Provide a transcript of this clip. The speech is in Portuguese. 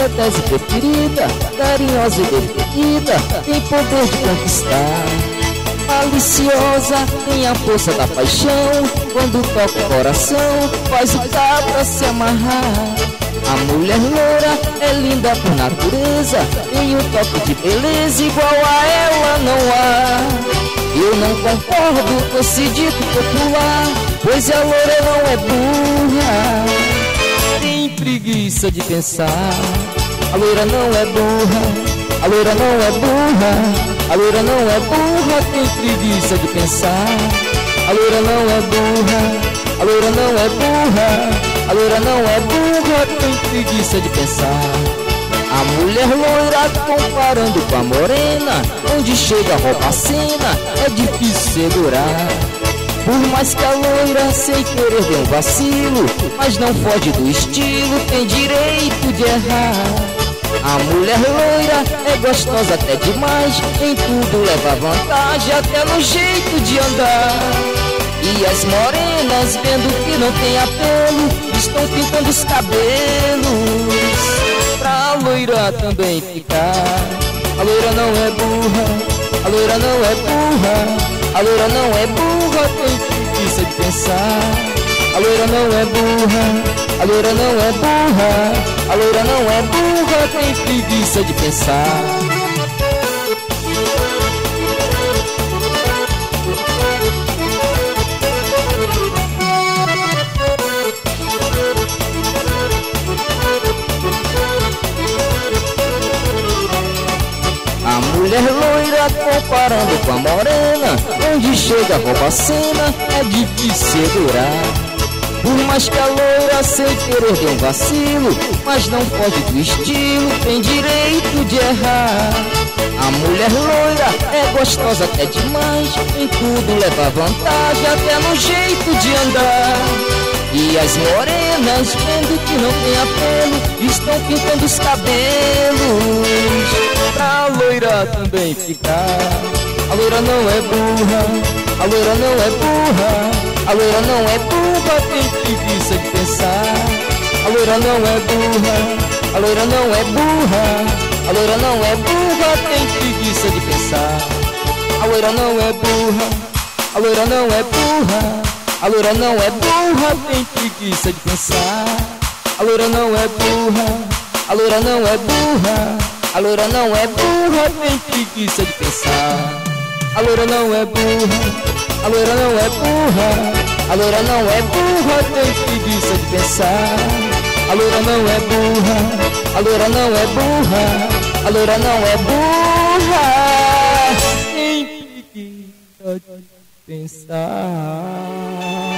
tese preferida, carinhosa e definida, tem poder de conquistar. Maliciosa, tem a força da paixão, quando toca o coração, faz o cabra se amarrar. A mulher loura é linda por natureza, tem um toque de beleza, igual a ela não há. Eu não concordo com esse dito popular, pois a loura não é burra, tem preguiça de pensar. A loira não é burra, a loira não é burra, a loira não é burra, tem preguiça de pensar. A loira não é burra, a loira não é burra, a loira não é burra, tem preguiça de pensar. A mulher loira comparando com a morena, onde chega rouba a cena, é difícil segurar. Por mais que a loira sem querer dê um vacilo, mas não foge do estilo, tem direito de errar. A mulher loira é gostosa até demais, em tudo leva vantagem, até no jeito de andar. E as morenas, vendo que não tem apelo, estão pintando os cabelos pra loira também ficar. A loira não é burra, a loira não é burra, a loira não é burra, tem preguiça de pensar. A loira não é burra, a loira não é burra, a loira não é burra, tem preguiça de pensar. A mulher loira comparando com a morena, onde chega rouba a cena, é difícil segurar. Por mais que a loira sem querer dê um vacilo, mas não foge do estilo, tem direito de errar. A mulher loira é gostosa até demais, em tudo leva vantagem, até no jeito de andar. E as morenas, vendo que não tem apelo, estão pintando os cabelos pra loira também ficar. A loira não é burra, a loira não é burra, a loira não é burra, tem preguiça de pensar. A loira não é burra, a loira não é burra, a loira não é burra, tem preguiça de pensar. A loira não é burra, a loira não é burra, a loira não é burra, tem preguiça de pensar. A loira não é burra, a loira não é burra, a loira não é burra, tem preguiça de pensar. A loira não é burra, a loira não é burra, a loira não é burra, tem preguiça de pensar. A loira não é burra, a loira não é burra, a loira não é burra, tem preguiça de pensar.